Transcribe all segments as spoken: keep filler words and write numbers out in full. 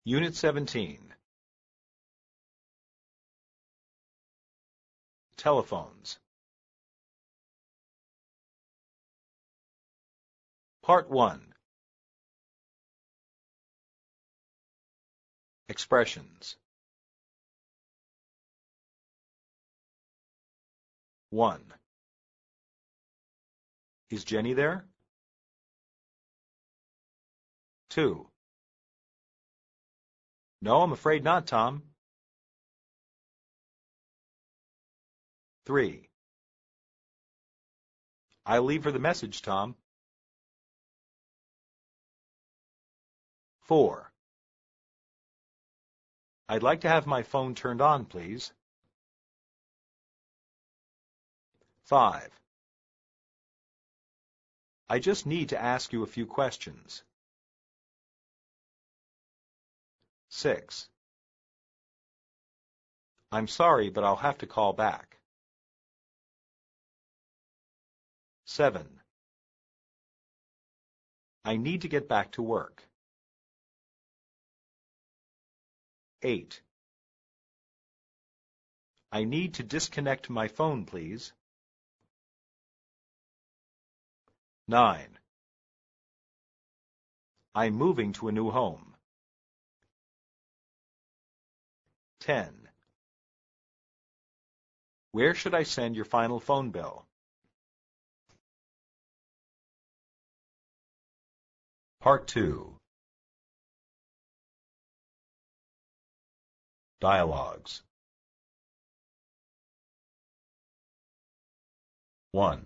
Unit seventeen. Telephones. Part one. Expressions. one. Is Jenny there? two. No, I'm afraid not, Tom. three. I'll leave her the message, Tom. four. I'd like to have my phone turned on, please. five. I just need to ask you a few questions. six. I'm sorry, but I'll have to call back. seven. I need to get back to work. eight. I need to disconnect my phone, please. nine. I'm moving to a new home. ten. Where should I send your final phone bill? Part two. Dialogues. one.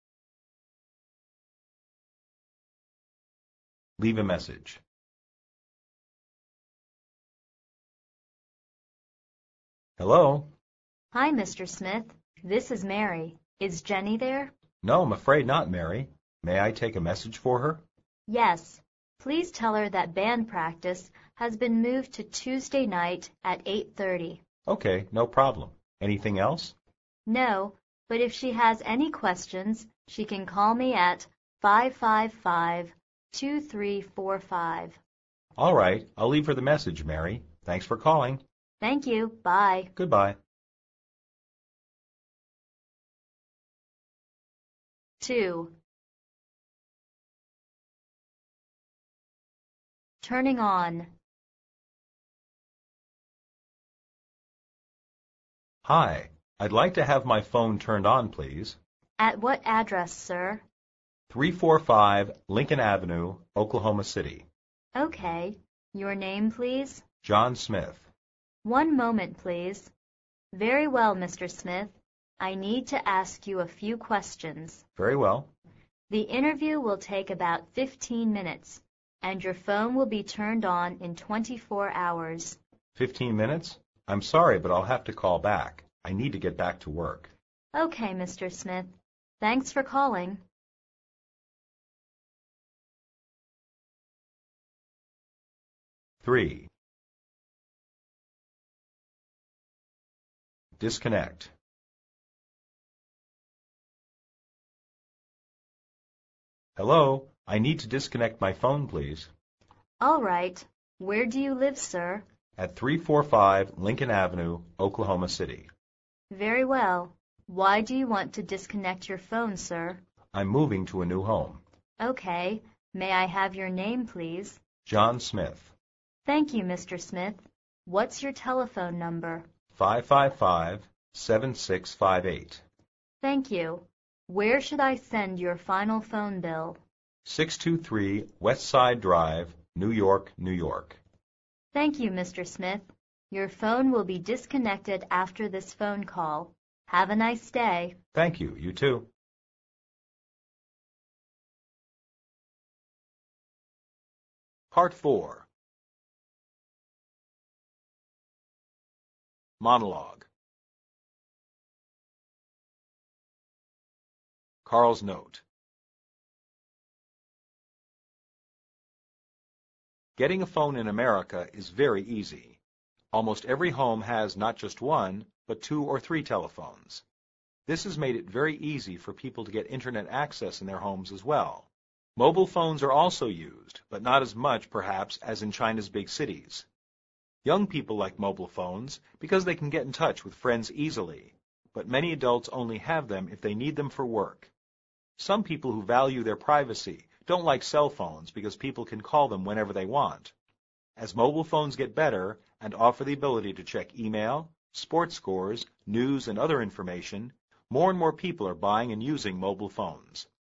Leave a message. Hello? Hi, Mister Smith. This is Mary. Is Jenny there? No, I'm afraid not, Mary. May I take a message for her? Yes. Please tell her that band practice has been moved to Tuesday night at eight thirty. Okay, no problem. Anything else? No, but if she has any questions, she can call me at five five five, two three four five. All right, I'll leave her the message, Mary. Thanks for calling. Thank you. Bye. Goodbye. two. Turning on. Hi, I'd like to have my phone turned on, please. At what address, sir? three forty-five Lincoln Avenue, Oklahoma City. Okay. Your name, please? John Smith. One moment, please. Very well, Mister Smith. I need to ask you a few questions. Very well. The interview will take about fifteen minutes, and your phone will be turned on in twenty-four hours. Fifteen minutes? I'm sorry, but I'll have to call back. I need to get back to work. Okay, Mister Smith. Thanks for calling. three. Disconnect. Hello, I need to disconnect my phone, please. All right. Where do you live, sir? At three forty-five Lincoln Avenue, Oklahoma City. Very well. Why do you want to disconnect your phone, sir? I'm moving to a new home. Okay. May I have your name, please? John Smith. Thank you, Mister Smith. What's your telephone number? five five five, seven six five eight. Thank you. Where should I send your final phone bill? six two three West Side Drive, New York, New York. Thank you, Mister Smith. Your phone will be disconnected after this phone call. Have a nice day. Thank you. You too. Part four. Monologue. Carl's note. Getting a phone in America is very easy. Almost every home has not just one, but two or three telephones. This has made it very easy for people to get internet access in their homes as well. Mobile phones are also used, but not as much, perhaps, as in China's big cities. Young people like mobile phones because they can get in touch with friends easily, but many adults only have them if they need them for work. Some people who value their privacy don't like cell phones because people can call them whenever they want. As mobile phones get better and offer the ability to check email, sports scores, news, and other information, more and more people are buying and using mobile phones.